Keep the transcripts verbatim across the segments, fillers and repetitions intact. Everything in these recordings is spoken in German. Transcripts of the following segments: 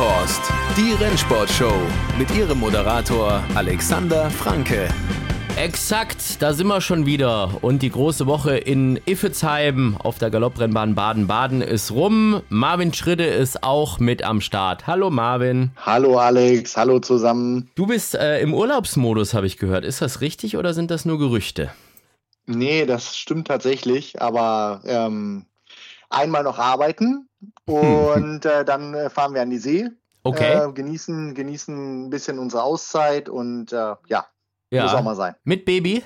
Vollhorst, die Rennsportshow mit ihrem Moderator Alexander Franke. Exakt, da sind wir schon wieder und die große Woche in Iffezheim auf der Galopprennbahn Baden-Baden ist rum. Marvin Schridde ist auch mit am Start. Hallo Marvin. Hallo Alex, hallo zusammen. Du bist äh, im Urlaubsmodus, habe ich gehört. Ist das richtig oder sind das nur Gerüchte? Nee, das stimmt tatsächlich, aber ähm, einmal noch arbeiten und äh, dann äh, fahren wir an die See. Okay. Äh, genießen, genießen ein bisschen unsere Auszeit und äh, ja. Ja. Muss auch mal sein. Mit Baby?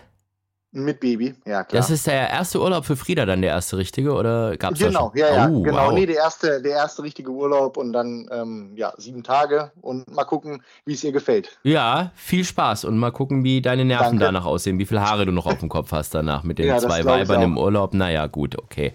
Mit Baby, ja klar. Das ist der erste Urlaub für Frieda dann der erste richtige oder gab's Genau, da schon? ja, ja, oh, genau. Wow. Nee, der erste, der erste richtige Urlaub und dann ähm, ja, sieben Tage und mal gucken, wie es ihr gefällt. Ja, viel Spaß und mal gucken, wie deine Nerven Danke. danach aussehen, wie viele Haare du noch auf dem Kopf hast danach mit den Ja, das zwei glaub ich Weibern auch. im Urlaub. Naja, gut, okay.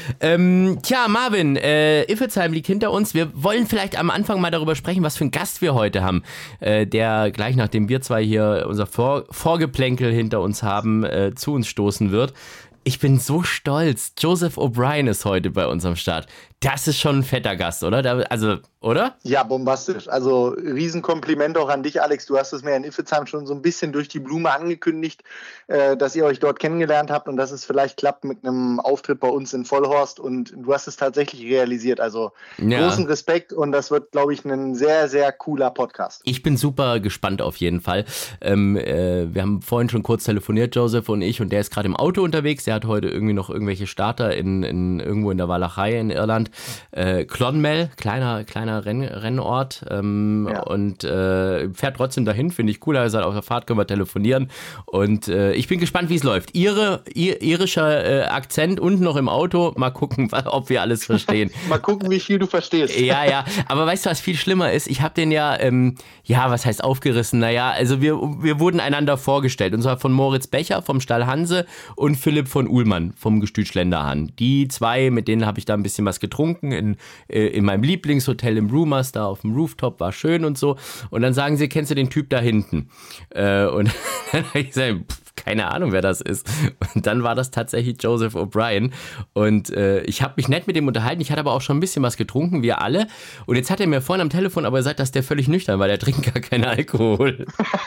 Ähm, tja, Marvin, äh, Iffezheim liegt hinter uns. Wir wollen vielleicht am Anfang mal darüber sprechen, was für einen Gast wir heute haben, äh, der gleich nachdem wir zwei hier unser Vor- Vorgeplänkel hinter uns haben, äh, zu uns stoßen wird. Ich bin so stolz. Joseph O'Brien ist heute bei uns am Start. Das ist schon ein fetter Gast, oder? Da, also, oder? Ja, bombastisch. Also Riesenkompliment auch an dich, Alex. Du hast es mir in Iffezheim schon so ein bisschen durch die Blume angekündigt, äh, dass ihr euch dort kennengelernt habt und dass es vielleicht klappt mit einem Auftritt bei uns in Vollhorst. Und du hast es tatsächlich realisiert. Also Ja. großen Respekt und das wird, glaube ich, ein sehr, sehr cooler Podcast. Ich bin super gespannt auf jeden Fall. Ähm, äh, wir haben vorhin schon kurz telefoniert, Joseph und ich, und der ist gerade im Auto unterwegs. Der hat heute irgendwie noch irgendwelche Starter in, in irgendwo in der Walachei in Irland. Äh, Clonmel, kleiner, kleiner Renn, Rennort ähm, Ja. und äh, fährt trotzdem dahin, finde ich cool. Er sagt, auf der Fahrt können wir telefonieren und äh, ich bin gespannt, wie es läuft. Ihre, ihr, irischer äh, Akzent und noch im Auto, mal gucken, ob wir alles verstehen. Mal gucken, wie viel du verstehst. Ja, ja, aber weißt du, was viel schlimmer ist? Ich habe den ja, ähm, ja, was heißt aufgerissen? Naja, also wir, wir wurden einander vorgestellt, und zwar von Moritz Becher vom Stall Hanse und Philipp von Uhlmann vom Gestüt Schlenderhahn. Die zwei, mit denen habe ich da ein bisschen was getrunken in, äh, in meinem Lieblingshotel im Rumors, da auf dem Rooftop, war schön und so. Und dann sagen sie, kennst du den Typ da hinten? Äh, und dann habe ich gesagt, pff, keine Ahnung, wer das ist. Und dann war das tatsächlich Joseph O'Brien. Und äh, ich habe mich nett mit ihm unterhalten. Ich hatte aber auch schon ein bisschen was getrunken, wir alle. Und jetzt hat er mir vorhin am Telefon aber gesagt, dass der völlig nüchtern war. Der trinkt gar keinen Alkohol.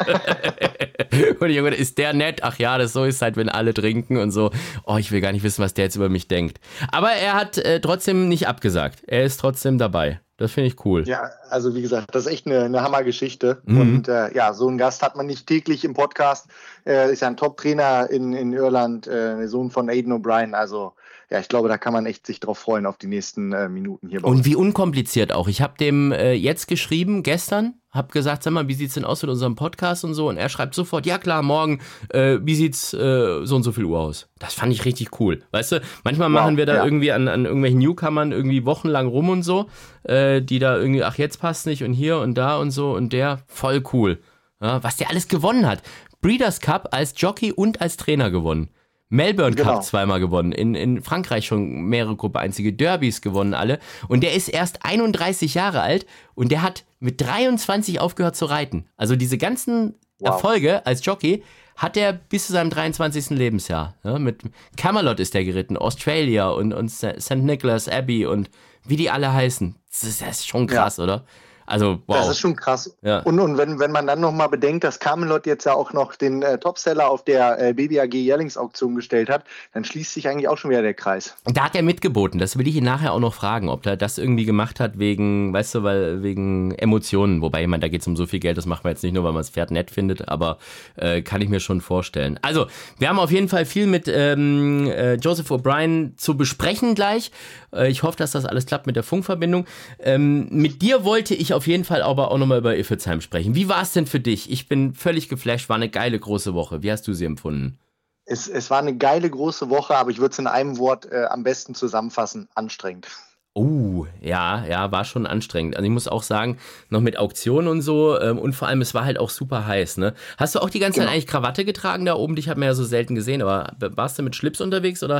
Und ich habe gedacht, ist der nett? Ach ja, das so ist halt, wenn alle trinken und so. Oh, ich will gar nicht wissen, was der jetzt über mich denkt. Aber er hat äh, trotzdem nicht abgesagt. Er ist trotzdem dabei. Das finde ich cool. Ja, also wie gesagt, das ist echt eine, eine Hammergeschichte. Mhm. Und äh, ja, so einen Gast hat man nicht täglich im Podcast. Äh, ist ja ein Top-Trainer in, in Irland, äh, der Sohn von Aidan O'Brien. Also ja, ich glaube, da kann man echt sich drauf freuen auf die nächsten äh, Minuten hier bei uns. Und wie unkompliziert auch. Ich habe dem äh, jetzt geschrieben, gestern, habe gesagt, sag mal, wie sieht's denn aus mit unserem Podcast und so? Und er schreibt sofort, ja klar, morgen, äh, wie sieht's äh, so und so viel Uhr aus? Das fand ich richtig cool. Weißt du, manchmal Wow, machen wir da ja. irgendwie an, an irgendwelchen Newcomern irgendwie wochenlang rum und so, äh, die da irgendwie, ach, jetzt passt nicht und hier und da und so und der, voll cool. Ja, was der alles gewonnen hat. Breeders' Cup als Jockey und als Trainer gewonnen. Melbourne Cup Genau. zweimal gewonnen, in, in Frankreich schon mehrere Gruppe einzige Derbys gewonnen alle und der ist erst einunddreißig Jahre alt und der hat mit dreiundzwanzig aufgehört zu reiten. Also diese ganzen Wow. Erfolge als Jockey hat er bis zu seinem dreiundzwanzigsten Lebensjahr. Ja, mit Camelot ist der geritten, Australia und, und Sankt Nicholas Abbey und wie die alle heißen. Das ist, das ist schon krass, oder? Also, wow. Das ist schon krass. Ja. Und, und wenn, wenn man dann nochmal bedenkt, dass Camelot jetzt ja auch noch den äh, Topseller auf der äh, Baby A G Jährlingsauktion gestellt hat, dann schließt sich eigentlich auch schon wieder der Kreis. Und da hat er mitgeboten. Das will ich ihn nachher auch noch fragen, ob er das irgendwie gemacht hat wegen, weißt du, weil wegen Emotionen. Wobei, ich meine, da geht es um so viel Geld, das macht man jetzt nicht nur, weil man das Pferd nett findet, aber äh, kann ich mir schon vorstellen. Also, wir haben auf jeden Fall viel mit ähm, äh, Joseph O'Brien zu besprechen gleich. Äh, ich hoffe, dass das alles klappt mit der Funkverbindung. Ähm, mit dir wollte ich auf jeden Fall aber auch nochmal über Iffezheim sprechen. Wie war es denn für dich? Ich bin völlig geflasht, war eine geile große Woche. Wie hast du sie empfunden? Es, es war eine geile große Woche, aber ich würde es in einem Wort äh, am besten zusammenfassen: anstrengend. Oh, ja, ja, war schon anstrengend. Also ich muss auch sagen, noch mit Auktionen und so ähm, und vor allem, es war halt auch super heiß, ne? Hast du auch die ganze Genau. Zeit eigentlich Krawatte getragen da oben? Dich hat man ja so selten gesehen, aber warst du mit Schlips unterwegs oder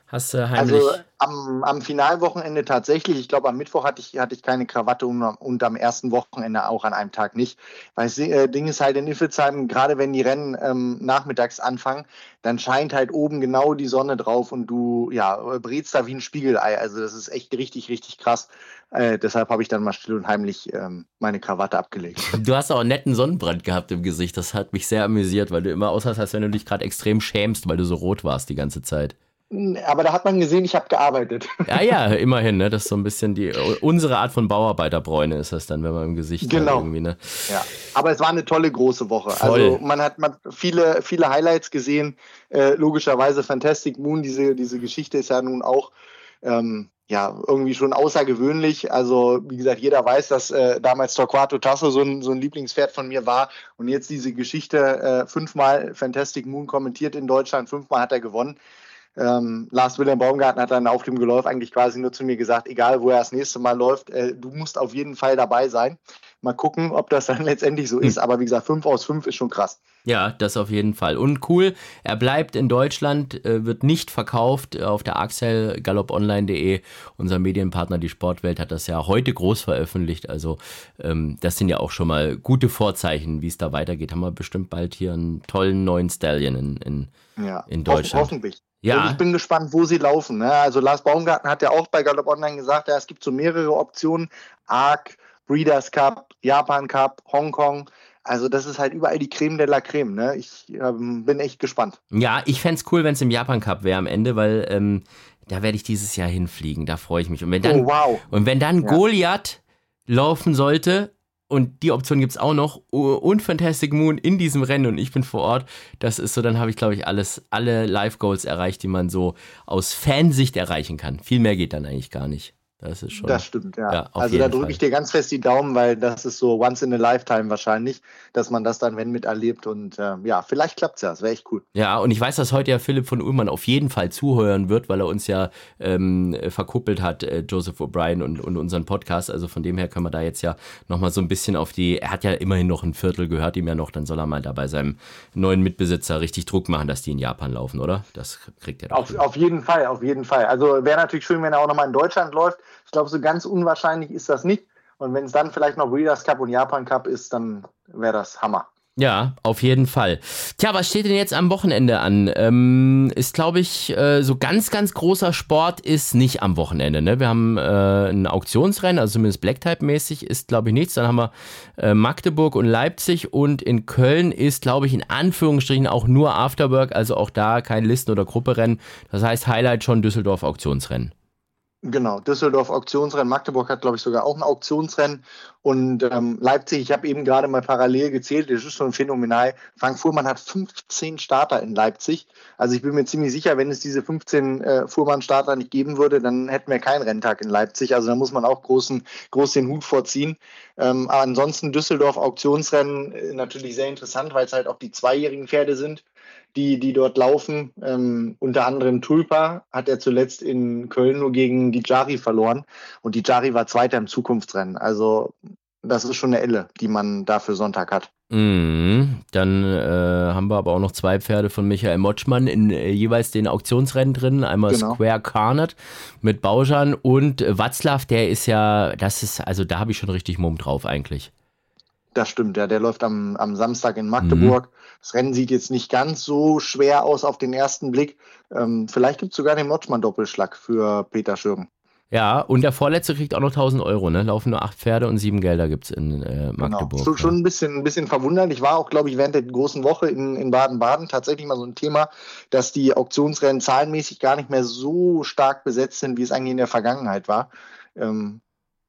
Hast du heimlich... Also am, am Finalwochenende tatsächlich. Ich glaube, am Mittwoch hatte ich, hatte ich keine Krawatte und, und am ersten Wochenende auch an einem Tag nicht. Weil das äh, Ding ist halt in Iffelsheim, gerade wenn die Rennen ähm, nachmittags anfangen, dann scheint halt oben genau die Sonne drauf und du ja, brätst da wie ein Spiegelei. Also das ist echt richtig, richtig krass. Äh, deshalb habe ich dann mal still und heimlich ähm, meine Krawatte abgelegt. Du hast auch einen netten Sonnenbrand gehabt im Gesicht. Das hat mich sehr amüsiert, weil du immer aussahst, als wenn du dich gerade extrem schämst, weil du so rot warst die ganze Zeit. Aber da hat man gesehen, ich habe gearbeitet. Ja, ja, immerhin, ne? Das ist so ein bisschen die unsere Art von Bauarbeiterbräune ist das dann, wenn man im Gesicht genau. hat irgendwie, ne? Ja, aber es war eine tolle große Woche. Voll. Also man hat man viele, viele Highlights gesehen. Äh, logischerweise Fantastic Moon, diese, diese Geschichte ist ja nun auch ähm, ja, irgendwie schon außergewöhnlich. Also, wie gesagt, jeder weiß, dass äh, damals Torquato Tasso so ein, so ein Lieblingspferd von mir war. Und jetzt diese Geschichte, äh, fünfmal Fantastic Moon kommentiert in Deutschland, fünfmal hat er gewonnen. Ähm, Lars Wilhelm Baumgarten hat dann auf dem Geläuf eigentlich quasi nur zu mir gesagt, egal wo er das nächste Mal läuft, äh, du musst auf jeden Fall dabei sein. Mal gucken, ob das dann letztendlich so ist. Aber wie gesagt, fünf aus fünf ist schon krass. Ja, das auf jeden Fall. Und cool, er bleibt in Deutschland, äh, wird nicht verkauft auf der Axel, galopponline punkt de. Unser Medienpartner, die Sportwelt, hat das ja heute groß veröffentlicht. Also ähm, das sind ja auch schon mal gute Vorzeichen, wie es da weitergeht. Haben wir bestimmt bald hier einen tollen neuen Stallion in, in, ja, in Deutschland. Hoffentlich. Ja. Und ich bin gespannt, wo sie laufen. Ne? Also Lars Baumgarten hat ja auch bei Galopp Online gesagt, ja, es gibt so mehrere Optionen. Arc, Breeders' Cup, Japan Cup, Hongkong. Also das ist halt überall die Creme de la Creme. Ne? Ich ähm, bin echt gespannt. Ja, ich fände es cool, wenn es im Japan Cup wäre am Ende, weil ähm, da werde ich dieses Jahr hinfliegen. Da freue ich mich. Und wenn dann, oh, wow. und wenn dann ja. Goliath laufen sollte, und die Option gibt es auch noch, und Fantastic Moon in diesem Rennen und ich bin vor Ort, das ist so, dann habe ich, glaube ich, alles, alle Live-Goals erreicht, die man so aus Fansicht erreichen kann. Viel mehr geht dann eigentlich gar nicht. Das ist schon. Das stimmt, ja. ja also da drücke ich dir ganz fest die Daumen, weil das ist so once in a lifetime wahrscheinlich, dass man das dann wenn miterlebt und äh, ja, vielleicht klappt es ja, das wäre echt cool. Ja, und ich weiß, dass heute ja Philipp von Ullmann auf jeden Fall zuhören wird, weil er uns ja ähm, verkuppelt hat, äh, Joseph O'Brien und, und unseren Podcast, also von dem her können wir da jetzt ja nochmal so ein bisschen auf die, er hat ja immerhin noch ein Viertel, gehört ihm ja noch, dann soll er mal da bei seinem neuen Mitbesitzer richtig Druck machen, dass die in Japan laufen, oder? Das kriegt er doch. Auf, auf jeden Fall, auf jeden Fall. Also wäre natürlich schön, wenn er auch nochmal in Deutschland läuft. Ich glaube, so ganz unwahrscheinlich ist das nicht. Und wenn es dann vielleicht noch Breeders' Cup und Japan Cup ist, dann wäre das Hammer. Ja, auf jeden Fall. Tja, was steht denn jetzt am Wochenende an? Ähm, ist, glaube ich, äh, so ganz, ganz großer Sport ist nicht am Wochenende. Ne? Wir haben äh, ein Auktionsrennen, also zumindest Black-Type-mäßig ist, glaube ich, nichts. Dann haben wir äh, Magdeburg und Leipzig und in Köln ist, glaube ich, in Anführungsstrichen auch nur Afterwork, also auch da kein Listen- oder Grupperennen. Das heißt, Highlight schon Düsseldorf Auktionsrennen. Genau, Düsseldorf Auktionsrennen, Magdeburg hat, glaube ich, sogar auch ein Auktionsrennen und ähm, Leipzig, ich habe eben gerade mal parallel gezählt, das ist schon phänomenal. Frank Fuhrmann hat fünfzehn Starter in Leipzig, also ich bin mir ziemlich sicher, wenn es diese fünfzehn äh, Fuhrmann-Starter nicht geben würde, dann hätten wir keinen Renntag in Leipzig, also da muss man auch großen, groß den Hut vorziehen. Ähm, aber ansonsten Düsseldorf Auktionsrennen äh, natürlich sehr interessant, weil es halt auch die zweijährigen Pferde sind, die, die dort laufen. Ähm, unter anderem Tulpa hat er zuletzt in Köln nur gegen die Jari verloren. Und die Jari war Zweiter im Zukunftsrennen. Also das ist schon eine Elle, die man da für Sonntag hat. Mm, dann äh, haben wir aber auch noch zwei Pferde von Michael Motschmann in äh, jeweils den Auktionsrennen drin. Einmal genau. Square Carnet mit Baujan und äh, Watzlaw, der ist ja, das ist, also da habe ich schon richtig Mumm drauf eigentlich. Das stimmt, ja, der läuft am, am Samstag in Magdeburg. Mhm. Das Rennen sieht jetzt nicht ganz so schwer aus auf den ersten Blick. Ähm, vielleicht gibt es sogar den Motschmann-Doppelschlag für Peter Schürgen. Ja, und der Vorletzte kriegt auch noch tausend Euro, ne? Laufen nur acht Pferde und sieben Gelder gibt es in äh, Magdeburg. Genau. Schon, schon ein bisschen, ein bisschen verwunderlich. War auch, glaube ich, während der großen Woche in, in Baden-Baden tatsächlich mal so ein Thema, dass die Auktionsrennen zahlenmäßig gar nicht mehr so stark besetzt sind, wie es eigentlich in der Vergangenheit war. Ähm,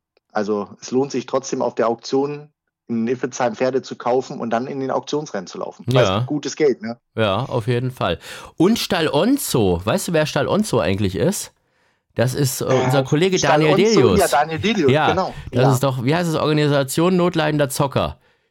also es lohnt sich trotzdem auf der Auktion in Iffelsheim Pferde zu kaufen und dann in den Auktionsrennen zu laufen. Ja. Gutes Geld, ne? Ja, auf jeden Fall. Und Stall Onzo, weißt du, wer Stall Onzo eigentlich ist? Das ist äh, unser Kollege Stall Daniel Onzo, Delius. Ja, Daniel Delius, ja, genau. Das ja. ist doch, wie heißt es, Organisation Notleidender Zocker.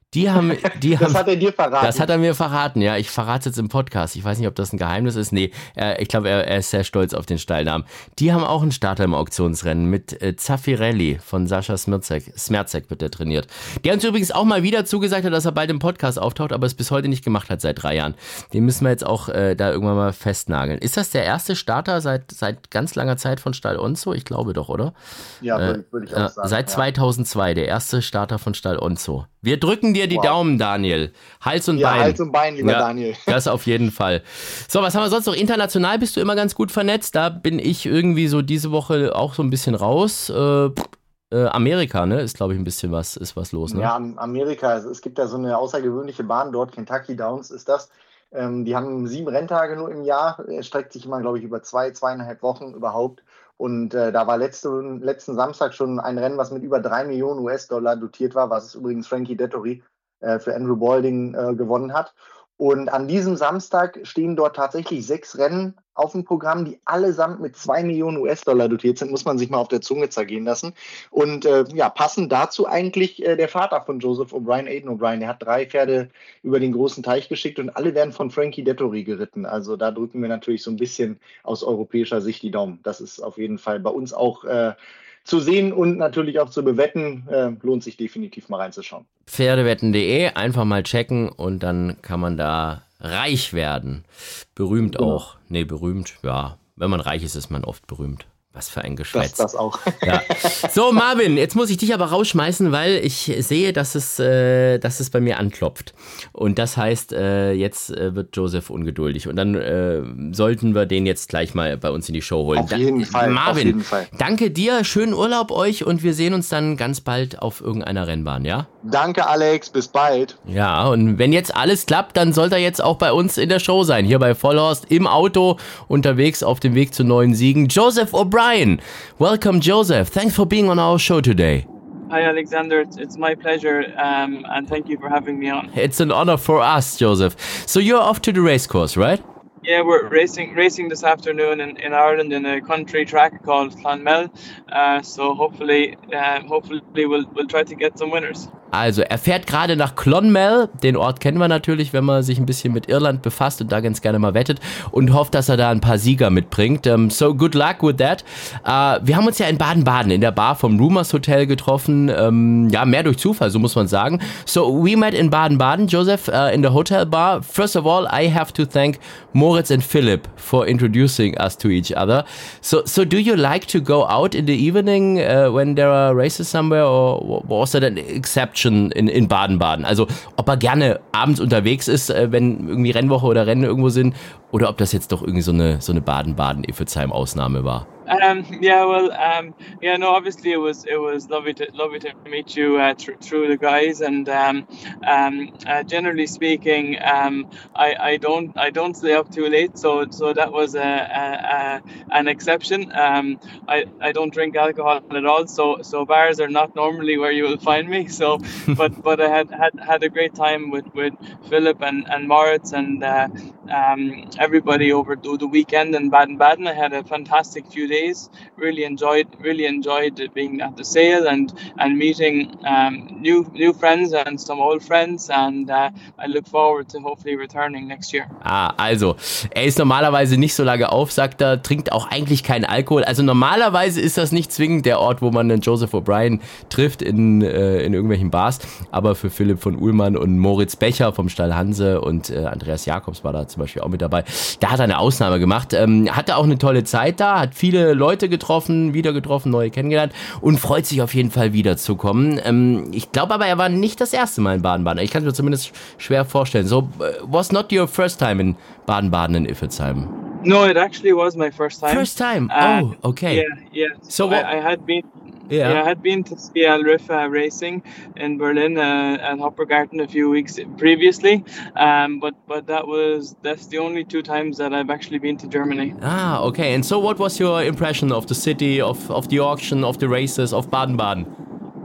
Die haben, die das haben, hat er dir verraten. Das hat er mir verraten, ja. Ich verrate es jetzt im Podcast. Ich weiß nicht, ob das ein Geheimnis ist. Nee, äh, ich glaube, er, er ist sehr stolz auf den Stallnamen. Die haben auch einen Starter im Auktionsrennen mit äh, Zafirelli von Sascha Smerzek. Smerzek wird der trainiert. Der uns übrigens auch mal wieder zugesagt hat, dass er bald im Podcast auftaucht, aber es bis heute nicht gemacht hat seit drei Jahren. Den müssen wir jetzt auch äh, da irgendwann mal festnageln. Ist das der erste Starter seit, seit ganz langer Zeit von Stall Onzo? Ich glaube doch, oder? Ja, würde äh, würd ich auch sagen. Seit ja. zweitausendzwei, der erste Starter von Stall Onzo. Wir drücken dir die wow. Daumen, Daniel. Hals und ja, Bein. Hals und Bein, lieber ja, Daniel. Das auf jeden Fall. So, was haben wir sonst noch? International bist du immer ganz gut vernetzt. Da bin ich irgendwie so diese Woche auch so ein bisschen raus. Äh, äh, Amerika, ne? Ist, glaube ich, ein bisschen was, ist was los, ne? Ja, Amerika. Also, es gibt ja so eine außergewöhnliche Bahn dort. Kentucky Downs ist das. Ähm, die haben sieben Renntage nur im Jahr. Er streckt sich immer, glaube ich, über zwei, zweieinhalb Wochen überhaupt. Und äh, da war letzte, letzten Samstag schon ein Rennen, was mit über drei Millionen U S-Dollar dotiert war, was übrigens Frankie Dettori äh, für Andrew Balding äh, gewonnen hat. Und an diesem Samstag stehen dort tatsächlich sechs Rennen auf dem Programm, die allesamt mit zwei Millionen U S-Dollar dotiert sind, muss man sich mal auf der Zunge zergehen lassen. Und äh, ja, passend dazu eigentlich äh, der Vater von Joseph O'Brien, Aidan O'Brien, der hat drei Pferde über den großen Teich geschickt und alle werden von Frankie Dettori geritten. Also da drücken wir natürlich so ein bisschen aus europäischer Sicht die Daumen. Das ist auf jeden Fall bei uns auch äh, zu sehen und natürlich auch zu bewetten. Äh, lohnt sich definitiv mal reinzuschauen. Pferdewetten punkt de, einfach mal checken und dann kann man da reich werden. Berühmt genau. auch. Nee, berühmt, ja. Wenn man reich ist, ist man oft berühmt. Was für ein Geschwätz. Das, das auch. Ja. So, Marvin, jetzt muss ich dich aber rausschmeißen, weil ich sehe, dass es, äh, dass es bei mir anklopft. Und das heißt, äh, jetzt äh, wird Joseph ungeduldig. Und dann äh, sollten wir den jetzt gleich mal bei uns in die Show holen. Auf jeden da- Fall. Marvin, auf jeden Fall. Danke dir, schönen Urlaub euch und wir sehen uns dann ganz bald auf irgendeiner Rennbahn, ja? Danke, Alex. Bis bald. Ja, und wenn jetzt alles klappt, dann soll er jetzt auch bei uns in der Show sein. Hier bei Vollhorst im Auto, unterwegs auf dem Weg zu neuen Siegen. Joseph O'Brien. Welcome, Joseph. Thanks for being on our show today. Hi, Alexander. It's, it's my pleasure, um, and thank you for having me on. It's an honor for us, Joseph. So you're off to the race course, right? Yeah, we're racing racing this afternoon in, in Ireland in a country track called Clonmel. Uh, so hopefully, uh, hopefully we'll we'll try to get some winners. Also, er fährt gerade nach Clonmel. Den Ort kennen wir natürlich, wenn man sich ein bisschen mit Irland befasst und da ganz gerne mal wettet und hofft, dass er da ein paar Sieger mitbringt. Um, so, good luck with that. Uh, wir haben uns ja in Baden-Baden in der Bar vom Rumors Hotel getroffen. Um, ja, mehr durch Zufall, so muss man sagen. So, we met in Baden-Baden, Joseph, uh, in the hotel bar. First of all, I have to thank Moritz and Philipp for introducing us to each other. So, so do you like to go out in the evening uh, when there are races somewhere, or was that an exception in, in Baden-Baden? Also, ob er gerne abends unterwegs ist, äh, wenn irgendwie Rennwoche oder Rennen irgendwo sind, oder ob das jetzt doch irgendwie so eine, so eine Baden-Baden-Iffezheim-Ausnahme war? Um, yeah, well, um, yeah, no, obviously it was it was lovely to lovely to meet you uh, th- through the guys, and um, um, uh, generally speaking, um, I, I don't I don't stay up too late, so so that was a, a, a an exception. Um, I, I don't drink alcohol at all, so so bars are not normally where you will find me. So, but but I had, had, had a great time with, with Philip and, and Moritz and uh, um, everybody over the, the weekend in Baden-Baden. I had a fantastic few days. Really enjoyed, really enjoyed being at the sale and and meeting um, new new friends and some old friends, and uh, I look forward to hopefully returning next year. Ah, also er ist normalerweise nicht so lange auf, sagt er, trinkt auch eigentlich keinen Alkohol. Also normalerweise ist das nicht zwingend der Ort, wo man den Joseph O'Brien trifft in äh, in irgendwelchen Bars. Aber für Philipp von Uhlmann und Moritz Becher vom Stall Hanse und äh, Andreas Jakobs war da zum Beispiel auch mit dabei. Da hat er eine Ausnahme gemacht. Ähm, hatte auch eine tolle Zeit da, hat viele Leute getroffen, wieder getroffen, neue kennengelernt und freut sich auf jeden Fall wiederzukommen. Ähm, ich glaube aber, er war nicht das erste Mal in Baden-Baden. Ich kann es mir zumindest schwer vorstellen. So, uh, was not your first time in Baden-Baden in Iffezheim? No, it actually was my first time. First time? Uh, oh, okay. Yeah, yeah. So what? I, I had been... Yeah. yeah, I had been to see Alrifa racing in Berlin uh, at Hoppergarten a few weeks previously, um, but but that was that's the only two times that I've actually been to Germany. Ah, okay. And so, what was your impression of the city, of of the auction, of the races, of Baden-Baden?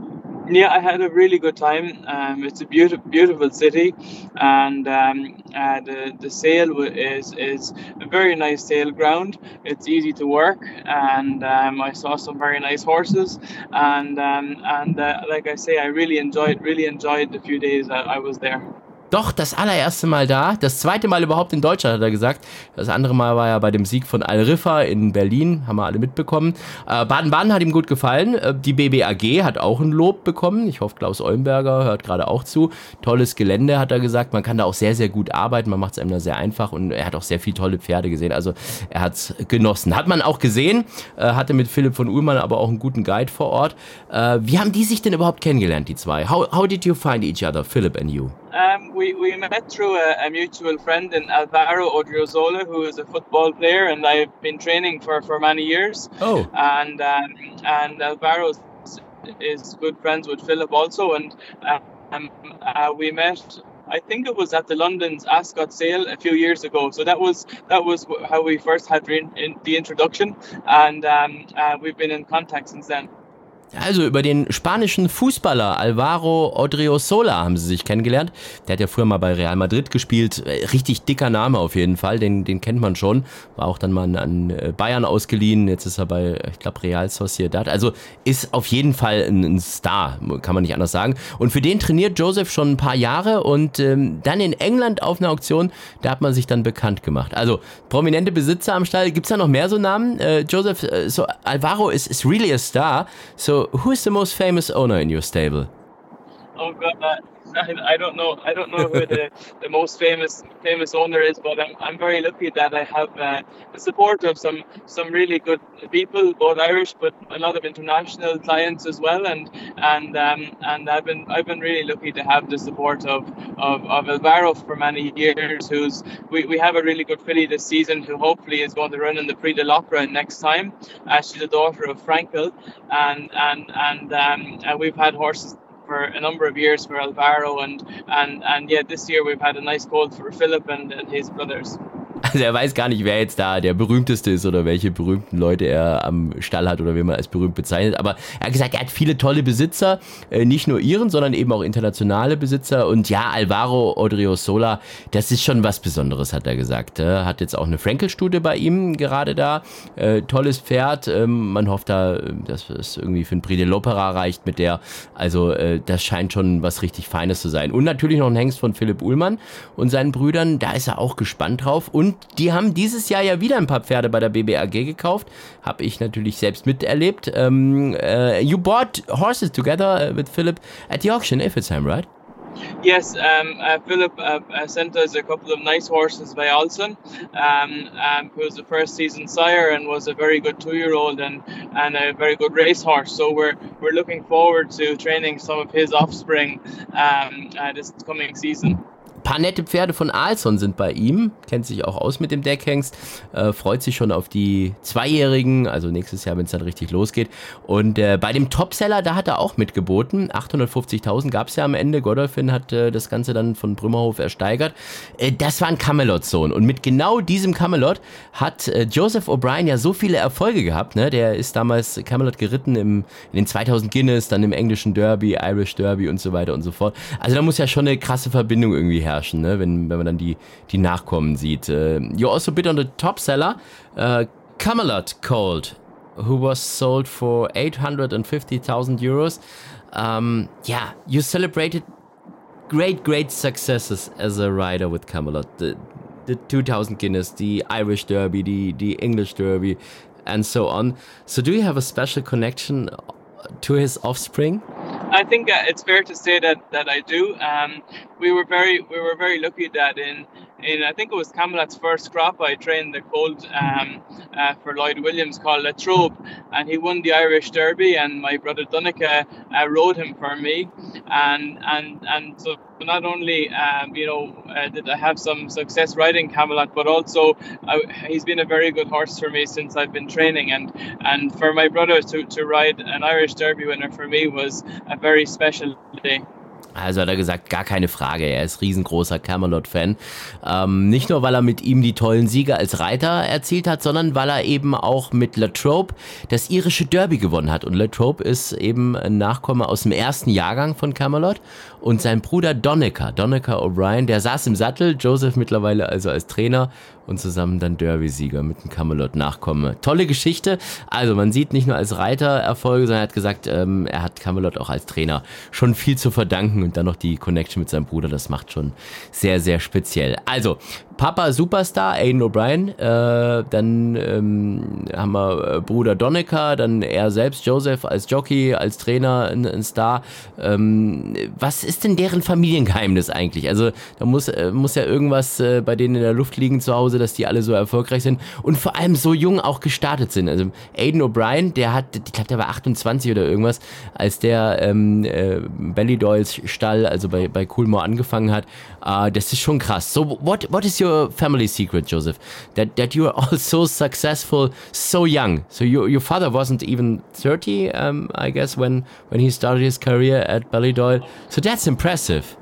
Yeah, I had a really good time. Um, it's a beautiful, beautiful city, and um, uh, the the sale is is a very nice sale ground. It's easy to work, and um, I saw some very nice horses, and um, and uh, like I say, I really enjoyed really enjoyed the few days I, I was there. Doch, das allererste Mal da, das zweite Mal überhaupt in Deutschland, hat er gesagt. Das andere Mal war ja bei dem Sieg von Al Riffa in Berlin, haben wir alle mitbekommen. Äh, Baden-Baden hat ihm gut gefallen, äh, die B B A G hat auch ein Lob bekommen. Ich hoffe, Klaus Eulenberger hört gerade auch zu. Tolles Gelände, hat er gesagt, man kann da auch sehr, sehr gut arbeiten, man macht es einem da sehr einfach und er hat auch sehr viele tolle Pferde gesehen, also er hat es genossen. Hat man auch gesehen, äh, hatte mit Philipp von Uhlmann aber auch einen guten Guide vor Ort. Äh, wie haben die sich denn überhaupt kennengelernt, die zwei? How, how did you find each other, Philip and you? Um, we, we met through a, a mutual friend in Alvaro Odriozola, who is a football player, and I've been training for, for many years. Oh. And um, and Alvaro is good friends with Philip also, and um, uh, we met. I think it was at the London's Ascot sale a few years ago. So that was that was how we first had re- in the introduction, and um, uh, we've been in contact since then. Also über den spanischen Fußballer Alvaro Odriozola haben sie sich kennengelernt. Der hat ja früher mal bei Real Madrid gespielt. Richtig dicker Name auf jeden Fall, den, den kennt man schon. War auch dann mal an Bayern ausgeliehen. Jetzt ist er bei, ich glaube, Real Sociedad. Also ist auf jeden Fall ein, ein Star, kann man nicht anders sagen. Und für den trainiert Joseph schon ein paar Jahre und ähm, dann in England auf einer Auktion, da hat man sich dann bekannt gemacht. Also prominente Besitzer am Stall. Gibt's da noch mehr so Namen? Äh, Joseph, äh, so Alvaro is, is really a star. So who is the most famous owner in your stable? Oh God, uh, I, I don't know. I don't know who the, the most famous famous owner is, but I'm I'm very lucky that I have uh, the support of some some really good people, both Irish, but a lot of international clients as well. And and um, and I've been I've been really lucky to have the support of of, of Alvaro for many years. Who's we, we have a really good filly this season, who hopefully is going to run in the Prix de l'Opera next time. Uh, she's a daughter of Frankel, and and and um, and we've had horses for a number of years for Alvaro, and and and yeah, this year we've had a nice colt for Philip and, and his brothers. Also er weiß gar nicht, wer jetzt da der berühmteste ist oder welche berühmten Leute er am Stall hat oder wie man als berühmt bezeichnet. Aber er hat gesagt, er hat viele tolle Besitzer, nicht nur ihren, sondern eben auch internationale Besitzer. Und ja, Alvaro Odriozola, das ist schon was Besonderes, hat er gesagt. Er hat jetzt auch eine Frankel-Stute bei ihm gerade da. Äh, tolles Pferd. Ähm, man hofft da, dass es irgendwie für ein Prix de l'Opera reicht mit der. Also äh, das scheint schon was richtig Feines zu sein. Und natürlich noch ein Hengst von Philipp Uhlmann und seinen Brüdern. Da ist er auch gespannt drauf. Und die haben dieses Jahr ja wieder ein paar Pferde bei der B B A G gekauft. Habe ich natürlich selbst miterlebt. Um, uh, you bought horses together with Philip at the auction in Iffelsheim, right? Yes, um, uh, Philip uh, uh, sent us a couple of nice horses by Alson, um, um, who was the first season sire and was a very good two-year-old and, and a very good racehorse. So we're we're looking forward to training some of his offspring um, uh, this coming season. Ein paar nette Pferde von Alson sind bei ihm, kennt sich auch aus mit dem Deckhengst, äh, freut sich schon auf die Zweijährigen, also nächstes Jahr, wenn es dann richtig losgeht. Und äh, bei dem Topseller, da hat er auch mitgeboten, achthundertfünfzigtausend gab es ja am Ende, Godolphin hat äh, das Ganze dann von Brümmerhof ersteigert. Äh, das war ein Camelot-Sohn und mit genau diesem Camelot hat äh, Joseph O'Brien ja so viele Erfolge gehabt, ne? Der ist damals Camelot geritten im, in den zweitausend Guinness, dann im englischen Derby, Irish Derby und so weiter und so fort. Also da muss ja schon eine krasse Verbindung irgendwie herrschen. Herrschen, ne? wenn, wenn man dann die, die Nachkommen sieht. Uh, you also bid on the top seller, uh, Camelot Colt, who was sold for eight hundred fifty thousand euros. Um, yeah, you celebrated great, great successes as a rider with Camelot. The, the two thousand Guinness, the Irish Derby, the, the English Derby, and so on. So do you have a special connection to his offspring? I think uh, it's fair to say that, that I do. Um, we were very we were very lucky that in in I think it was Camelot's first crop, I trained the colt um, uh, for Lloyd Williams called La Trobe, and he won the Irish Derby, and my brother Donica uh, rode him for me, and and and so not only um, you know uh, did I have some success riding Camelot, but also uh, he's been a very good horse for me since I've been training, and and for my brother to, to ride an Irish Derby winner for me was a very special day. Also hat er gesagt, gar keine Frage, er ist riesengroßer Camelot-Fan. Ähm, nicht nur, weil er mit ihm die tollen Siege als Reiter erzielt hat, sondern weil er eben auch mit Latrobe das irische Derby gewonnen hat. Und Latrobe ist eben ein Nachkomme aus dem ersten Jahrgang von Camelot. Und sein Bruder Donnacha, Donnacha O'Brien, der saß im Sattel, Joseph mittlerweile also als Trainer und zusammen dann Derby-Sieger mit dem Camelot-Nachkomme. Tolle Geschichte. Also man sieht nicht nur als Reiter Erfolge, sondern er hat gesagt, ähm, er hat Camelot auch als Trainer schon viel zu verdanken und dann noch die Connection mit seinem Bruder, das macht schon sehr, sehr speziell. Also, Papa Superstar, Aidan O'Brien, äh, dann ähm, haben wir Bruder Donnacha, dann er selbst, Joseph, als Jockey, als Trainer, ein, ein Star. Ähm, was ist denn deren Familiengeheimnis eigentlich? Also, da muss, äh, muss ja irgendwas äh, bei denen in der Luft liegen zu Hause, dass die alle so erfolgreich sind und vor allem so jung auch gestartet sind. Also, Aidan O'Brien, der hat, ich glaube, der war achtundzwanzig oder irgendwas, als der ähm, äh, Ballydoyles Stall, also bei, bei Coolmore angefangen hat. Uh, das ist schon krass. So, what, what is your family secret, Joseph? That that you are all so successful so young. So your your father wasn't even thirty, um, I guess, when when he started his career at Ballydoyle. So that's impressive.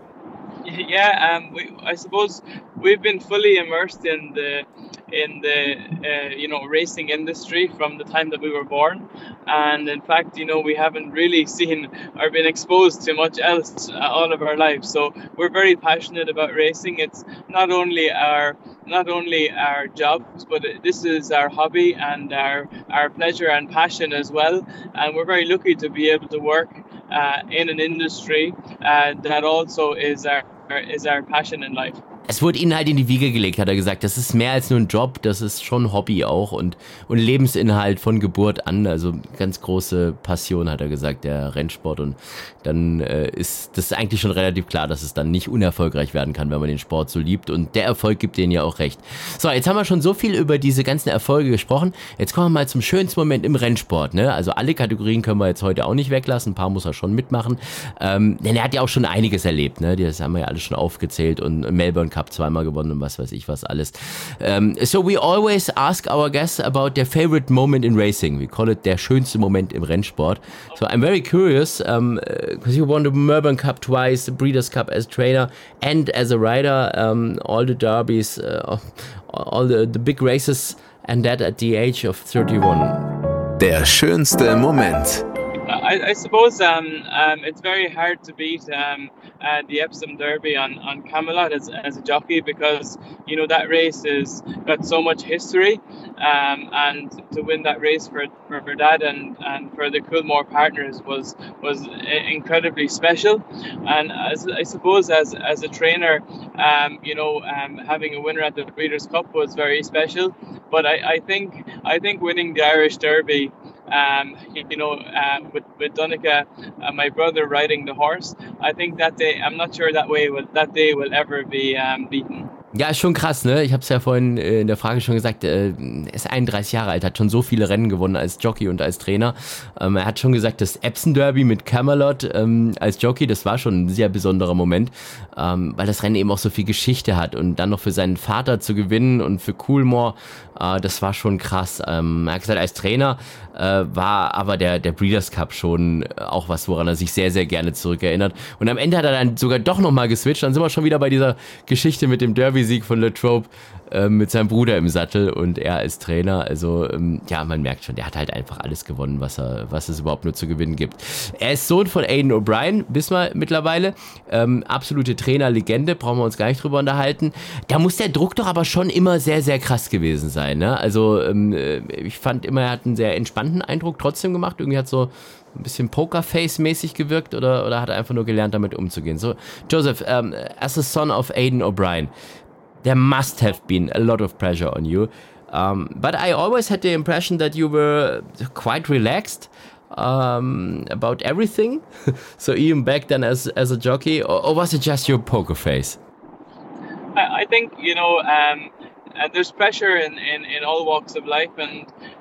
Yeah, um, we, I suppose we've been fully immersed in the in the uh, you know racing industry from the time that we were born, and in fact, you know, we haven't really seen or been exposed to much else uh, all of our lives. So we're very passionate about racing. It's not only our not only our jobs, but this is our hobby and our our pleasure and passion as well. And we're very lucky to be able to work uh, in an industry uh, that also is our is our passion in life. Es wurde ihnen halt in die Wiege gelegt, hat er gesagt. Das ist mehr als nur ein Job, das ist schon Hobby auch und, und Lebensinhalt von Geburt an. Also ganz große Passion, hat er gesagt, der Rennsport. Und dann äh, ist das eigentlich schon relativ klar, dass es dann nicht unerfolgreich werden kann, wenn man den Sport so liebt. Und der Erfolg gibt denen ja auch recht. So, jetzt haben wir schon so viel über diese ganzen Erfolge gesprochen. Jetzt kommen wir mal zum schönsten Moment im Rennsport. Ne? Also alle Kategorien können wir jetzt heute auch nicht weglassen. Ein paar muss er schon mitmachen. Ähm, denn er hat ja auch schon einiges erlebt. Ne? Das haben wir ja alle schon aufgezählt. Und Melbourne Cup zweimal gewonnen und was weiß ich was alles. Um, so we always ask our guests about their favorite moment in racing. We call it der schönste Moment im Rennsport. So I'm very curious, because um, you won the Melbourne Cup twice, the Breeders' Cup as trainer and as a rider, um, all the derbies, uh, all the, the big races, and that at the age of thirty-one. Der schönste Moment. I, I suppose um, um, it's very hard to beat um, uh, the Epsom Derby on, on Camelot as, as a jockey, because you know that race has got so much history, um, and to win that race for, for, for Dad and, and for the Coolmore partners was was incredibly special. And as I suppose as as a trainer, um, you know, um, having a winner at the Breeders' Cup was very special. But I, I think I think winning the Irish Derby, Um, you know, uh, with, with Donnacha, uh, my brother riding the horse, I think that day, I'm not sure that way will, that day will ever be um, beaten. Ja, ist schon krass, ne? Ich habe es ja vorhin in der Frage schon gesagt, er ist einunddreißig Jahre alt, hat schon so viele Rennen gewonnen als Jockey und als Trainer. Ähm, er hat schon gesagt, das Epsom Derby mit Camelot ähm, als Jockey, das war schon ein sehr besonderer Moment, ähm, weil das Rennen eben auch so viel Geschichte hat und dann noch für seinen Vater zu gewinnen und für Coolmore, äh, das war schon krass. Ähm, er hat gesagt, als Trainer äh, war aber der, der Breeders' Cup schon auch was, woran er sich sehr, sehr gerne zurückerinnert. Und am Ende hat er dann sogar doch nochmal geswitcht, dann sind wir schon wieder bei dieser Geschichte mit dem Derby Sieg von Latrobe äh, mit seinem Bruder im Sattel und er als Trainer. Also ähm, ja, man merkt schon, der hat halt einfach alles gewonnen, was er, was es überhaupt nur zu gewinnen gibt. Er ist Sohn von Aidan O'Brien, wissen wir mittlerweile. Ähm, absolute Trainerlegende, brauchen wir uns gar nicht drüber unterhalten. Da muss der Druck doch aber schon immer sehr, sehr krass gewesen sein. Ne? Also ähm, ich fand immer, er hat einen sehr entspannten Eindruck trotzdem gemacht. Irgendwie hat so ein bisschen Pokerface-mäßig gewirkt oder, oder hat er einfach nur gelernt, damit umzugehen. So, Joseph, um, as a son of Aidan O'Brien, there must have been a lot of pressure on you. Um, but I always had the impression that you were quite relaxed um, about everything. So even back then as as a jockey, or, or was it just your poker face? I, I think, you know, um, uh, there's pressure in, in, in all walks of life, and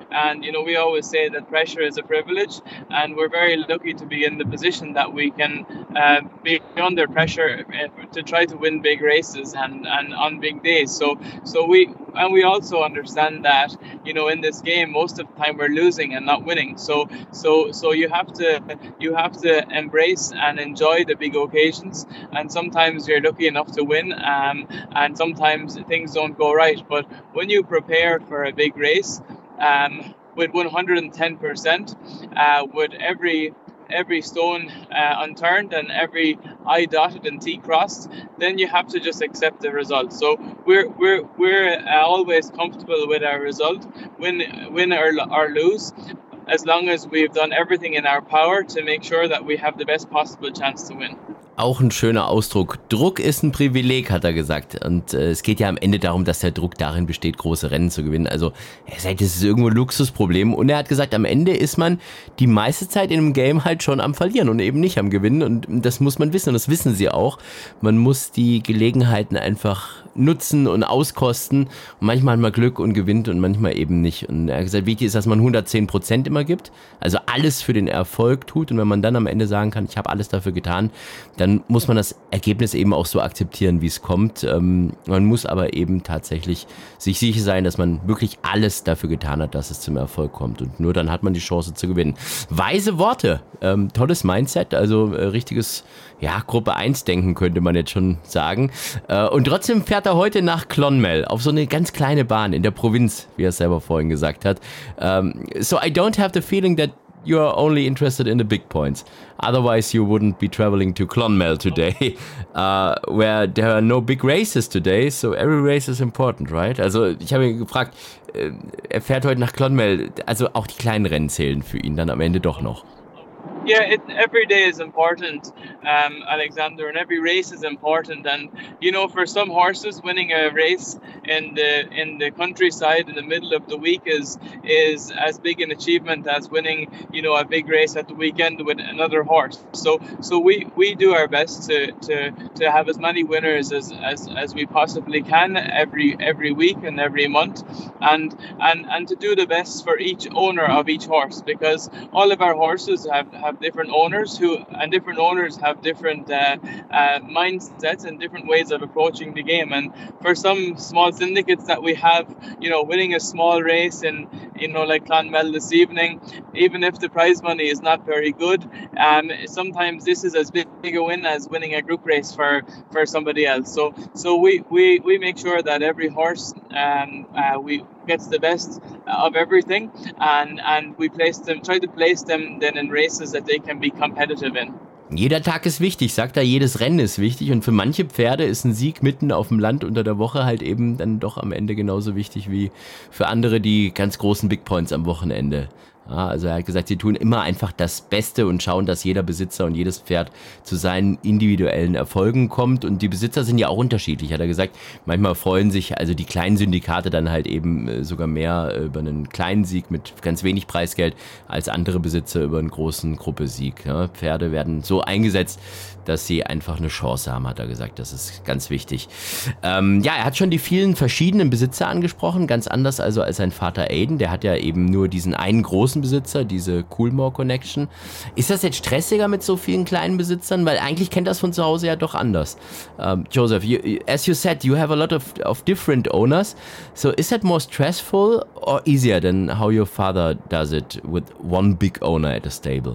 and you know we always say that pressure is a privilege, and we're very lucky to be in the position that we can uh, be under pressure to try to win big races and, and on big days. So so we and we also understand that you know in this game most of the time we're losing and not winning. So so so you have to you have to embrace and enjoy the big occasions, and sometimes you're lucky enough to win, um, and sometimes things don't go right. But when you prepare for a big race um, with one hundred ten percent, uh, with every every stone uh, unturned and every I dotted and T crossed, then you have to just accept the result. So we're we're we're uh, always comfortable with our result, win win or, or lose, as long as we've done everything in our power to make sure that we have the best possible chance to win. Auch ein schöner Ausdruck. Druck ist ein Privileg, hat er gesagt. Und äh, es geht ja am Ende darum, dass der Druck darin besteht, große Rennen zu gewinnen. Also er sagt, das ist irgendwo ein Luxusproblem. Und er hat gesagt, am Ende ist man die meiste Zeit in einem Game halt schon am Verlieren und eben nicht am Gewinnen. Und das muss man wissen und das wissen sie auch. Man muss die Gelegenheiten einfach nutzen und auskosten. Und manchmal hat man Glück und gewinnt und manchmal eben nicht. Und er hat gesagt, wichtig ist, dass man hundertzehn Prozent immer gibt. Also alles für den Erfolg tut. Und wenn man dann am Ende sagen kann, ich habe alles dafür getan, dann muss man das Ergebnis eben auch so akzeptieren, wie es kommt. Ähm, man muss aber eben tatsächlich sich sicher sein, dass man wirklich alles dafür getan hat, dass es zum Erfolg kommt. Und nur dann hat man die Chance zu gewinnen. Weise Worte, ähm, tolles Mindset, also äh, richtiges, ja, Gruppe eins Denken könnte man jetzt schon sagen. Äh, und trotzdem fährt er heute nach Clonmel auf so eine ganz kleine Bahn in der Provinz, wie er es selber vorhin gesagt hat. Ähm, so I don't have the feeling that you are only interested in the big points. Otherwise, you wouldn't be traveling to Clonmel today, uh, where there are no big races today. So every race is important, right? Also ich habe ihn gefragt, äh, er fährt heute nach Clonmel. Also auch die kleinen Rennen zählen für ihn dann am Ende doch noch. Yeah, it, every day is important, um, Alexander, and every race is important. And you know, for some horses, winning a race in the in the countryside in the middle of the week is is as big an achievement as winning, you know, a big race at the weekend with another horse. So so we, we do our best to, to, to have as many winners as, as, as we possibly can every every week and every month, and and and to do the best for each owner of each horse, because all of our horses have have different owners who and different owners have different uh, uh, mindsets and different ways of approaching the game. And for some small syndicates that we have, you know, winning a small race in, you know, like Clonmel this evening, even if the prize money is not very good, um, sometimes this is as big a win as winning a group race for, for somebody else. So so we, we, we make sure that every horse um, uh, we gets the best of everything, and and we place them, try to place them then in races that they can be competitive in. Jeder Tag ist wichtig, sagt er, jedes Rennen ist wichtig, und für manche Pferde ist ein Sieg mitten auf dem Land unter der Woche halt eben dann doch am Ende genauso wichtig wie für andere die ganz großen Big Points am Wochenende. Ja, also er hat gesagt, sie tun immer einfach das Beste und schauen, dass jeder Besitzer und jedes Pferd zu seinen individuellen Erfolgen kommt, und die Besitzer sind ja auch unterschiedlich, hat er gesagt. Manchmal freuen sich also die kleinen Syndikate dann halt eben sogar mehr über einen kleinen Sieg mit ganz wenig Preisgeld als andere Besitzer über einen großen Gruppesieg. Ja, Pferde werden so eingesetzt, dass sie einfach eine Chance haben, hat er gesagt. Das ist ganz wichtig. Ähm, ja, er hat schon die vielen verschiedenen Besitzer angesprochen, ganz anders also als sein Vater Aiden. Der hat ja eben nur diesen einen großen Besitzer, diese Coolmore Connection. Ist das jetzt stressiger mit so vielen kleinen Besitzern? Weil eigentlich kennt das von zu Hause ja doch anders. Um, Joseph, you, as you said, you have a lot of, of different owners. So is that more stressful or easier than how your father does it with one big owner at a stable?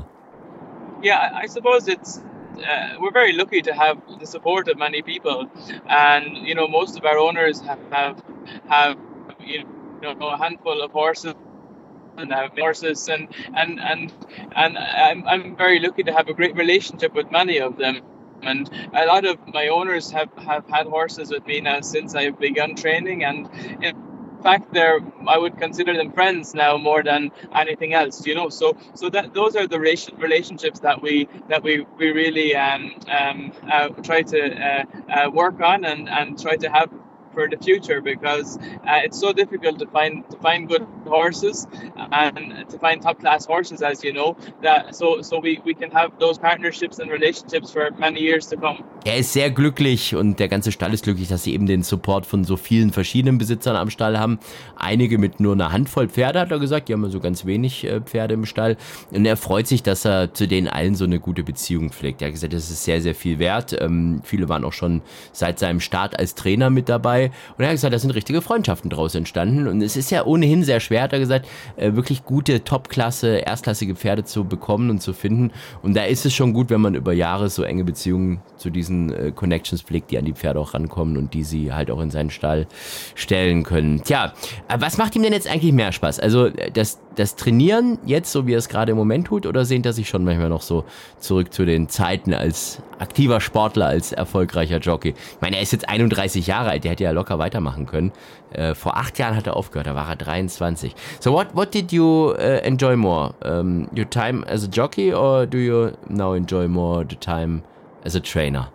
Yeah, I suppose it's Uh, we're very lucky to have the support of many people, and you know most of our owners have have, have you know a handful of horses and have horses and and and and I'm I'm very lucky to have a great relationship with many of them. And a lot of my owners have, have had horses with me now since I've begun training, and in fact they're I would consider them friends now more than anything else, you know. So so that those are the relationships that we that we we really um, um, uh, try to uh, uh, work on and, and try to have for the future, because uh, it's so difficult to find to find good horses and to find top class horses, as you know, that so so we, we can have those partnerships and relationships for many years to come. Er ist sehr glücklich und der ganze Stall ist glücklich, dass sie eben den Support von so vielen verschiedenen Besitzern am Stall haben. Einige mit nur einer Handvoll Pferde, hat er gesagt, die haben so ganz wenig Pferde im Stall. Und er freut sich, dass er zu denen allen so eine gute Beziehung pflegt. Er hat gesagt, das ist sehr, sehr viel wert. Ähm, viele waren auch schon seit seinem Start als Trainer mit dabei. Und er hat gesagt, da sind richtige Freundschaften draus entstanden. Und es ist ja ohnehin sehr schwer, hat er gesagt, äh, wirklich gute, Top-Klasse, erstklassige Pferde zu bekommen und zu finden. Und da ist es schon gut, wenn man über Jahre so enge Beziehungen zu diesen äh, Connections pflegt, die an die Pferde auch rankommen und die sie halt auch in seinen Stall stellen können. Tja, äh, was macht ihm denn jetzt eigentlich mehr Spaß? Also das, das Trainieren jetzt, so wie er es gerade im Moment tut, oder sehnt er sich schon manchmal noch so zurück zu den Zeiten als aktiver Sportler, als erfolgreicher Jockey? Ich meine, er ist jetzt einunddreißig Jahre alt, der hätte ja locker weitermachen können. Äh, vor acht Jahren hat er aufgehört, da war er dreiundzwanzig. So what, what did you uh, enjoy more? Um, your time as a jockey, or do you now enjoy more the time as a trainer?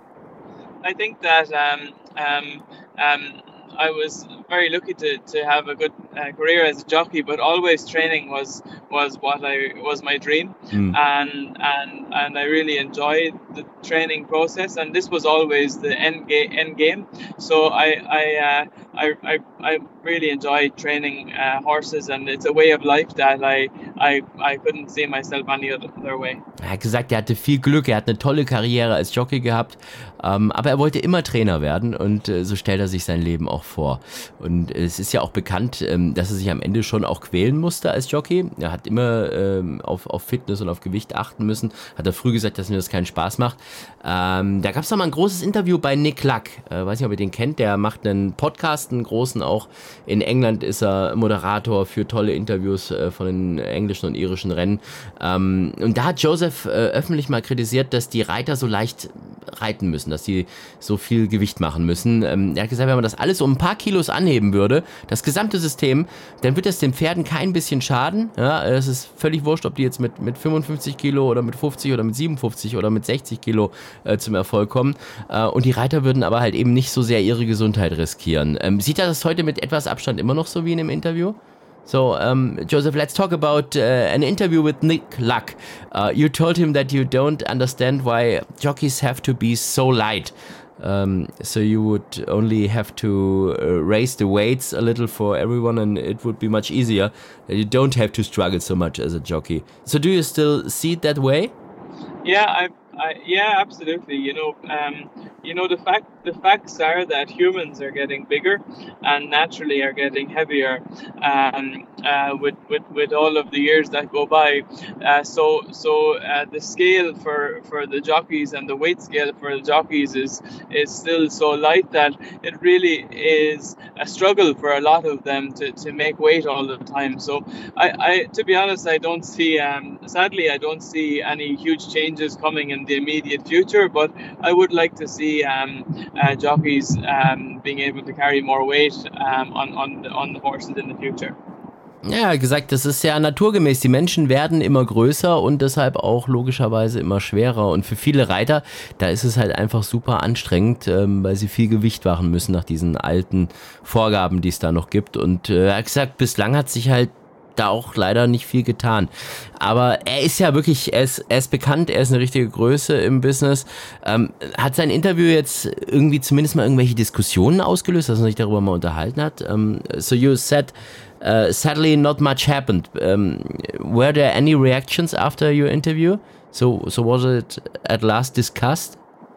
I think that um, um, um, I was very lucky to, to have a good uh, career as a jockey, but always training was was what I was my dream, mm. and and and I really enjoyed the training process, and this was always the end game. End game. So I I, uh, I I I really enjoyed training uh, horses, and it's a way of life that I I I couldn't see myself any other way. Er hat gesagt, er hatte viel Glück, er hat eine tolle Karriere als Jockey gehabt, ähm, aber er wollte immer Trainer werden und äh, so stellt er sich sein Leben auch vor. Und es ist ja auch bekannt, ähm, dass er sich am Ende schon auch quälen musste als Jockey. Er hat immer ähm, auf, auf Fitness und auf Gewicht achten müssen. Hat er früh gesagt, dass mir das keinen Spaß macht. Ähm, da gab es noch mal ein großes Interview bei Nick Luck. Äh, weiß nicht, ob ihr den kennt. Der macht einen Podcast, einen großen auch. In England ist er Moderator für tolle Interviews äh, von den englischen und irischen Rennen. Ähm, und da hat Joseph äh, öffentlich mal kritisiert, dass die Reiter so leicht reiten müssen, dass sie so viel Gewicht machen müssen. Ähm, er hat gesagt, wenn man das alles um ein paar Kilos anheben würde, das gesamte System, dann wird es den Pferden kein bisschen schaden. Ja, es ist völlig wurscht, ob die jetzt mit, mit fünfundfünfzig Kilo oder mit fünfzig oder mit siebenundfünfzig oder mit sechzig Kilo äh, zum Erfolg kommen. Äh, und die Reiter würden aber halt eben nicht so sehr ihre Gesundheit riskieren. Ähm, sieht er das heute mit etwas Abstand immer noch so wie in einem Interview? So, um, Joseph, let's talk about uh, an interview with Nick Luck. Uh, you told him that you don't understand why jockeys have to be so light. Um, so you would only have to uh, raise the weights a little for everyone, and it would be much easier. You don't have to struggle so much as a jockey. So do you still see it that way? Yeah, I, I yeah, absolutely. You know, um, you know the fact the facts are that humans are getting bigger and naturally are getting heavier um, uh, with, with with all of the years that go by. Uh, so so uh, the scale for, for the jockeys and the weight scale for the jockeys is is still so light that it really is a struggle for a lot of them to, to make weight all the time. So I, I to be honest, I don't see um, sadly I don't see any huge changes coming in the immediate future, but I would like to see um, uh, jockeys um, being able to carry more weight um, on, on, the, on the horses in the future. Ja, gesagt, das ist ja naturgemäß. Die Menschen werden immer größer und deshalb auch logischerweise immer schwerer. Und für viele Reiter, da ist es halt einfach super anstrengend, ähm, weil sie viel Gewicht machen müssen nach diesen alten Vorgaben, die es da noch gibt. Und äh, er hat gesagt, bislang hat sich halt da auch leider nicht viel getan. Aber er ist ja wirklich, er ist, er ist bekannt, er ist eine richtige Größe im Business. Ähm, hat sein Interview jetzt irgendwie zumindest mal irgendwelche Diskussionen ausgelöst, dass er sich darüber mal unterhalten hat? Um, so you said, uh, sadly not much happened. Um, were there any reactions after your interview? So, so was it at last discussed?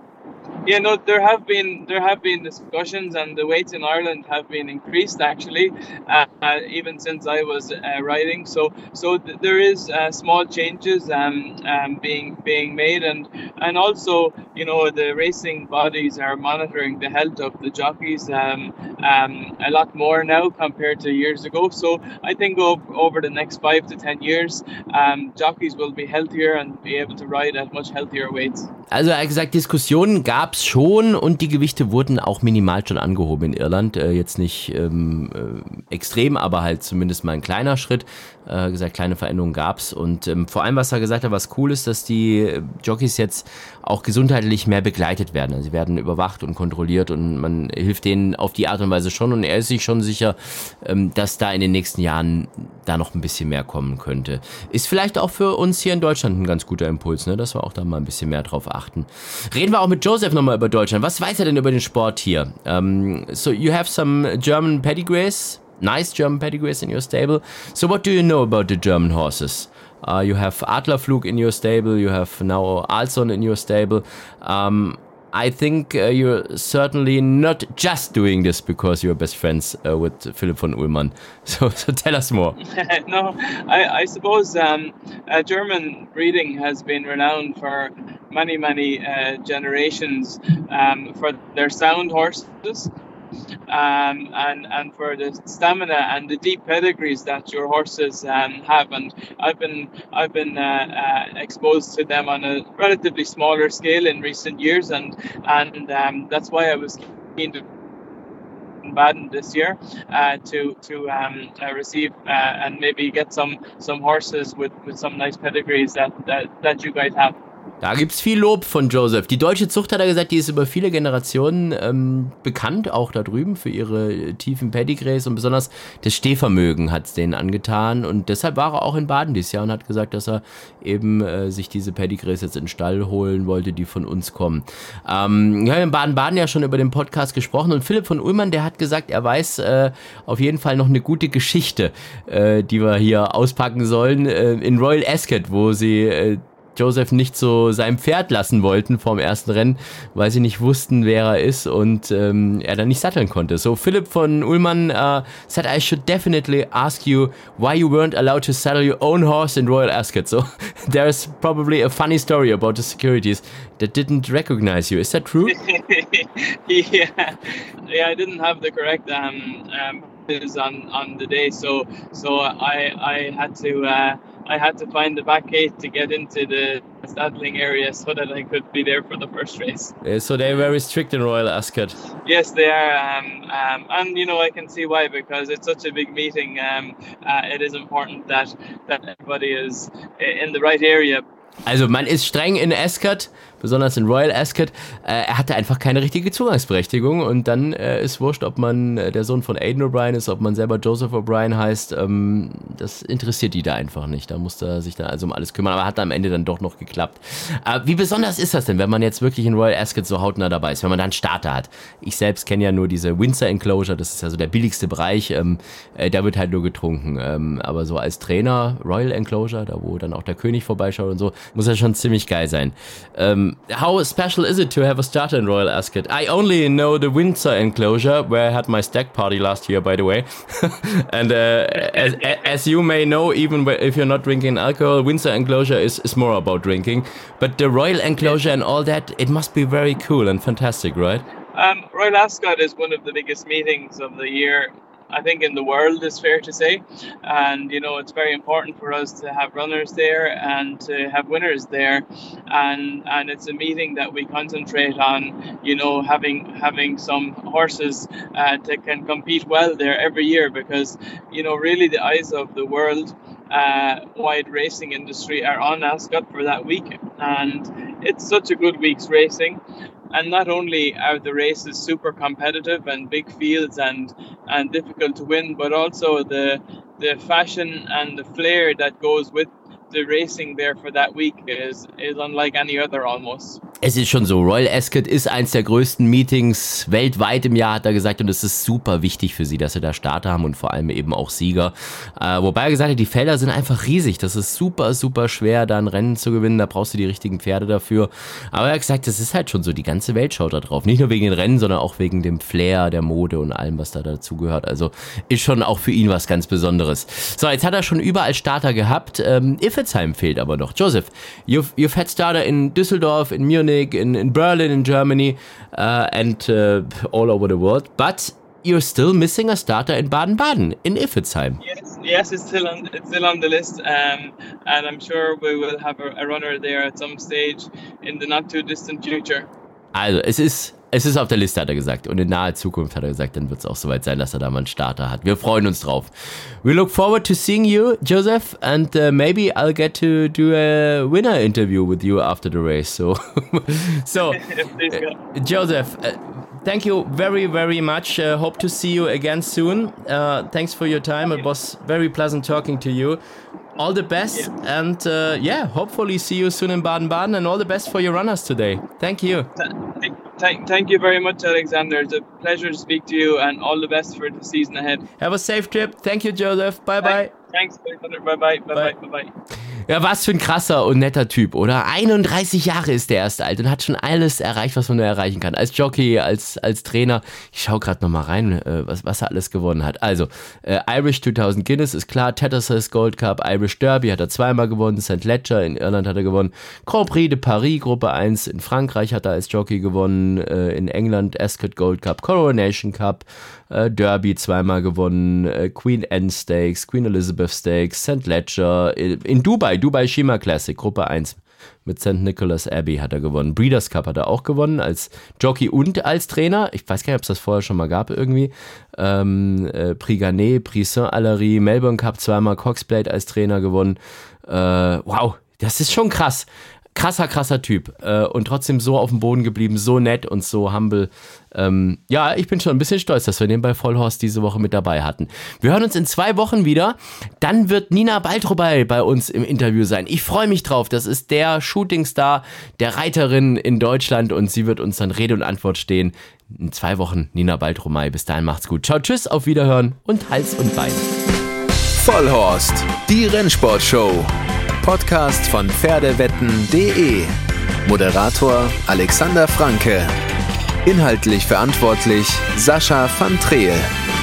Yeah, no, there have been there have been discussions, and the weights in Ireland have been increased actually, uh, uh, even since I was uh, riding. So, so th- there is uh, small changes um, um, being being made, and and also, you know, the racing bodies are monitoring the health of the jockeys um, um, a lot more now compared to years ago. So, I think o- over the next five to ten years, um, jockeys will be healthier and be able to ride at much healthier weights. Also er hat gesagt, Diskussionen gab es schon und die Gewichte wurden auch minimal schon angehoben in Irland. Äh, jetzt nicht ähm, äh, extrem, aber halt zumindest mal ein kleiner Schritt. Äh, gesagt, kleine Veränderungen gab's und ähm, vor allem, was er gesagt hat, was cool ist, dass die Jockeys jetzt auch gesundheitlich mehr begleitet werden. Also sie werden überwacht und kontrolliert und man hilft denen auf die Art und Weise schon und er ist sich schon sicher, ähm, dass da in den nächsten Jahren da noch ein bisschen mehr kommen könnte. Ist vielleicht auch für uns hier in Deutschland ein ganz guter Impuls, ne? Dass wir auch da mal ein bisschen mehr drauf achten. Reden wir auch mit Joseph nochmal über Deutschland. Was weiß er denn über den Sport hier? Um, so you have some German pedigrees, nice German pedigrees in your stable. So what do you know about the German horses? Uh, you have Adlerflug in your stable, you have now Alson in your stable. Um, I think uh, you're certainly not just doing this because you're best friends uh, with Philipp von Ullmann. So, so tell us more. No, I, I suppose um, uh, German breeding has been renowned for many, many uh, generations um, for their sound horses. Um, and and for the stamina and the deep pedigrees that your horses um, have, and I've been I've been uh, uh, exposed to them on a relatively smaller scale in recent years, and and um, that's why I was keen to Baden this year uh, to to um, uh, receive uh, and maybe get some some horses with, with some nice pedigrees that, that that you guys have. Da gibt's viel Lob von Joseph. Die deutsche Zucht, hat er gesagt, die ist über viele Generationen ähm, bekannt, auch da drüben für ihre tiefen Pedigrees und besonders das Stehvermögen hat's denen angetan und deshalb war er auch in Baden dieses Jahr und hat gesagt, dass er eben äh, sich diese Pedigrees jetzt in den Stall holen wollte, die von uns kommen. Ähm, wir haben in Baden-Baden ja schon über den Podcast gesprochen und Philipp von Ullmann, der hat gesagt, er weiß äh, auf jeden Fall noch eine gute Geschichte, äh, die wir hier auspacken sollen, äh, in Royal Ascot, wo sie äh, Joseph nicht so sein Pferd lassen wollten vorm ersten Rennen, weil sie nicht wussten, wer er ist und ähm, er dann nicht satteln konnte. So Philipp von Ullmann uh, said I should definitely ask you why you weren't allowed to saddle your own horse in Royal Ascot. So there's probably a funny story about the securities that didn't recognize you. Is that true? yeah, yeah, I didn't have the correct um, um on on the day, so so I I had to. Uh, I had to find the back gate to get into the saddling area so that I could be there for the first race. Uh, so they're very strict in Royal Ascot. Yes, they are, um, um, and you know I can see why, because it's such a big meeting. Um, uh, it is important that that everybody is in the right area. Also man ist streng in Ascot, besonders in Royal Ascot. Äh, er hatte einfach keine richtige Zugangsberechtigung und dann äh, ist wurscht, ob man äh, der Sohn von Aidan O'Brien ist, ob man selber Joseph O'Brien heißt. Ähm, das interessiert die da einfach nicht. Da musste er sich dann also um alles kümmern, aber hat am Ende dann doch noch geklappt. Äh, wie besonders ist das denn, wenn man jetzt wirklich in Royal Ascot so hautnah dabei ist, wenn man da einen Starter hat? Ich selbst kenne ja nur diese Windsor Enclosure, das ist ja so der billigste Bereich. Ähm, äh, da wird halt nur getrunken. Ähm, aber so als Trainer, Royal Enclosure, da wo dann auch der König vorbeischaut und so, muss ja schon ziemlich geil sein. Um, how special is it to have a starter in Royal Ascot? I only know the Windsor Enclosure, where I had my stag party last year, by the way. And uh, as, as you may know, even if you're not drinking alcohol, Windsor Enclosure is, is more about drinking. But the Royal Enclosure and all that, it must be very cool and fantastic, right? Um, Royal Ascot is one of the biggest meetings of the year, I think, in the world, is fair to say. And, you know, it's very important for us to have runners there and to have winners there. And and it's a meeting that we concentrate on, you know, having having some horses uh, that can compete well there every year, because, you know, really the eyes of the world uh, wide racing industry are on Ascot for that week. And it's such a good week's racing. And not only are the races super competitive and big fields and, and difficult to win, but also the the fashion and the flair that goes with the racing there for that week is, is unlike any other almost. Es ist schon so, Royal Ascot ist eins der größten Meetings weltweit im Jahr, hat er gesagt, und es ist super wichtig für sie, dass sie da Starter haben und vor allem eben auch Sieger. Äh, wobei er gesagt hat, die Felder sind einfach riesig, das ist super, super schwer, da ein Rennen zu gewinnen, da brauchst du die richtigen Pferde dafür. Aber er hat gesagt, das ist halt schon so, die ganze Welt schaut da drauf, nicht nur wegen den Rennen, sondern auch wegen dem Flair, der Mode und allem, was da dazugehört. Also ist schon auch für ihn was ganz Besonderes. So, jetzt hat er schon überall Starter gehabt, ähm, Iffezheim fehlt aber noch. Joseph, you've, you've had Starter in Düsseldorf, in Munich, In, in Berlin, in Germany, uh, and uh, all over the world. But you're still missing a starter in Baden-Baden, in Iffezheim. Yes, yes, it's still on. It's still on the list, um, and I'm sure we will have a, a runner there at some stage in the not too distant future. Also, es ist es ist auf der Liste, hat er gesagt. Und in naher Zukunft hat er gesagt, dann wird es auch soweit sein, dass er da mal einen Starter hat. Wir freuen uns drauf. We look forward to seeing you, Joseph, and uh, maybe I'll get to do a winner interview with you after the race. So, so uh, Joseph, uh, thank you very, very much. Uh, hope to see you again soon. Uh, thanks for your time. It was very pleasant talking to you. All the best, yeah. and uh, yeah, hopefully see you soon in Baden-Baden, and all the best for your runners today. Thank you. Thank, thank you very much, Alexander. It's a pleasure to speak to you, and all the best for the season ahead. Have a safe trip. Thank you, Joseph. Bye-bye. Thanks, Alexander. Bye-bye. Bye-bye. Bye-bye. Ja, was für ein krasser und netter Typ, oder? einunddreißig Jahre ist der erst alt und hat schon alles erreicht, was man nur erreichen kann. Als Jockey, als, als Trainer. Ich schaue gerade nochmal rein, äh, was, was er alles gewonnen hat. Also, äh, Irish zweitausend Guinness ist klar, Tattersalls Gold Cup, Irish Derby hat er zweimal gewonnen, Saint Leger in Irland hat er gewonnen, Grand Prix de Paris, Gruppe eins in Frankreich hat er als Jockey gewonnen, äh, in England Ascot Gold Cup, Coronation Cup, äh, Derby zweimal gewonnen, äh, Queen Anne Stakes, Queen Elizabeth Stakes, Saint Leger, in, in Dubai, Dubai Shima Classic, Gruppe eins mit Saint Nicholas Abbey hat er gewonnen. Breeders' Cup hat er auch gewonnen, als Jockey und als Trainer. Ich weiß gar nicht, ob es das vorher schon mal gab irgendwie. Ähm, äh, Prix Garnet, Prix Saint-Alary, Melbourne Cup zweimal, Coxplate als Trainer gewonnen. Äh, wow, das ist schon krass. Krasser, krasser Typ. Äh, und trotzdem so auf dem Boden geblieben, so nett und so humble. Ähm, ja, ich bin schon ein bisschen stolz, dass wir den bei Vollhorst diese Woche mit dabei hatten. Wir hören uns in zwei Wochen wieder. Dann wird Nina Baltrobay bei uns im Interview sein. Ich freue mich drauf. Das ist der Shootingstar der Reiterin in Deutschland und sie wird uns dann Rede und Antwort stehen. In zwei Wochen Nina Baltrobay. Bis dahin macht's gut. Ciao, tschüss, auf Wiederhören und Hals und Bein. Vollhorst, die Rennsportshow. Podcast von Pferdewetten punkt de. Moderator Alexander Franke. Inhaltlich verantwortlich Sascha van Treel.